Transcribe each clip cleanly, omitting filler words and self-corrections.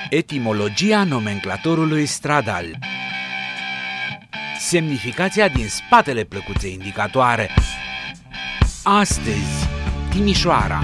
Etimologia nomenclatorului stradal. Semnificația din spatele plăcuței indicatoare. Astăzi, Timișoara.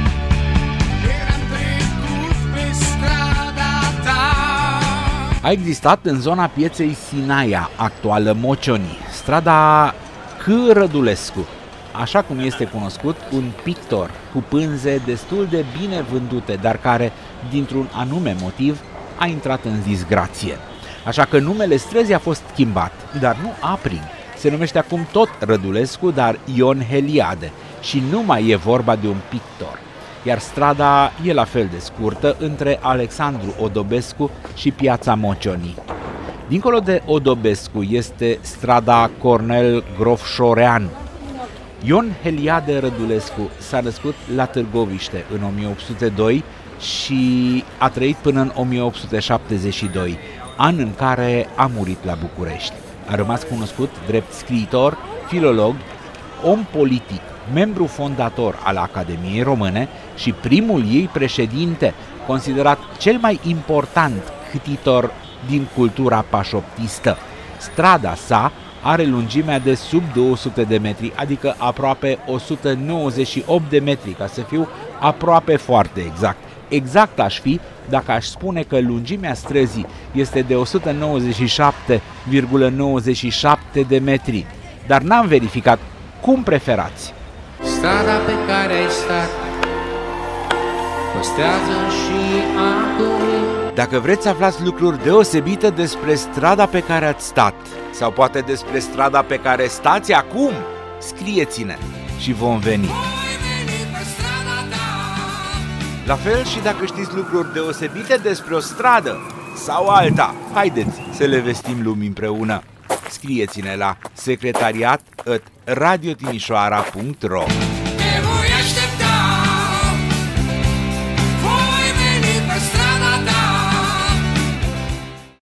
A existat în zona pieței Sinaia, actuală Mocioni, strada C. Rădulescu, așa cum este cunoscut, un pictor cu pânze destul de bine vândute, dar care, dintr-un anume motiv, a intrat în disgrație. Așa că numele străzii a fost schimbat, dar nu aprig. Se numește acum tot Rădulescu, dar Ion Heliade și nu mai e vorba de un pictor. Iar strada e la fel de scurtă între Alexandru Odobescu și piața Mocioni. Dincolo de Odobescu este strada Cornel Grofșorean. Ion Heliade Rădulescu s-a născut la Târgoviște în 1802 și a trăit până în 1872, an în care a murit la București. A rămas cunoscut drept scriitor, filolog, om politic, membru fondator al Academiei Române și primul ei președinte, considerat cel mai important ctitor din cultura pașoptistă. Strada sa are lungimea de sub 200 de metri, adică aproape 198 de metri, ca să fiu aproape foarte exact. Exact aș fi dacă aș spune că lungimea străzii este de 197,97 de metri, dar n-am verificat. Cum preferați? Strada pe care ai stat păstrează și acum. Dacă vreți să aflați lucruri deosebite despre strada pe care ați stat, sau poate despre strada pe care stați acum, scrieți-ne și vom veni. La fel și dacă știți lucruri deosebite despre o stradă sau alta, haideți să le vestim lumii împreună. Scrieți-ne la secretariat@radiotimișoara.ro.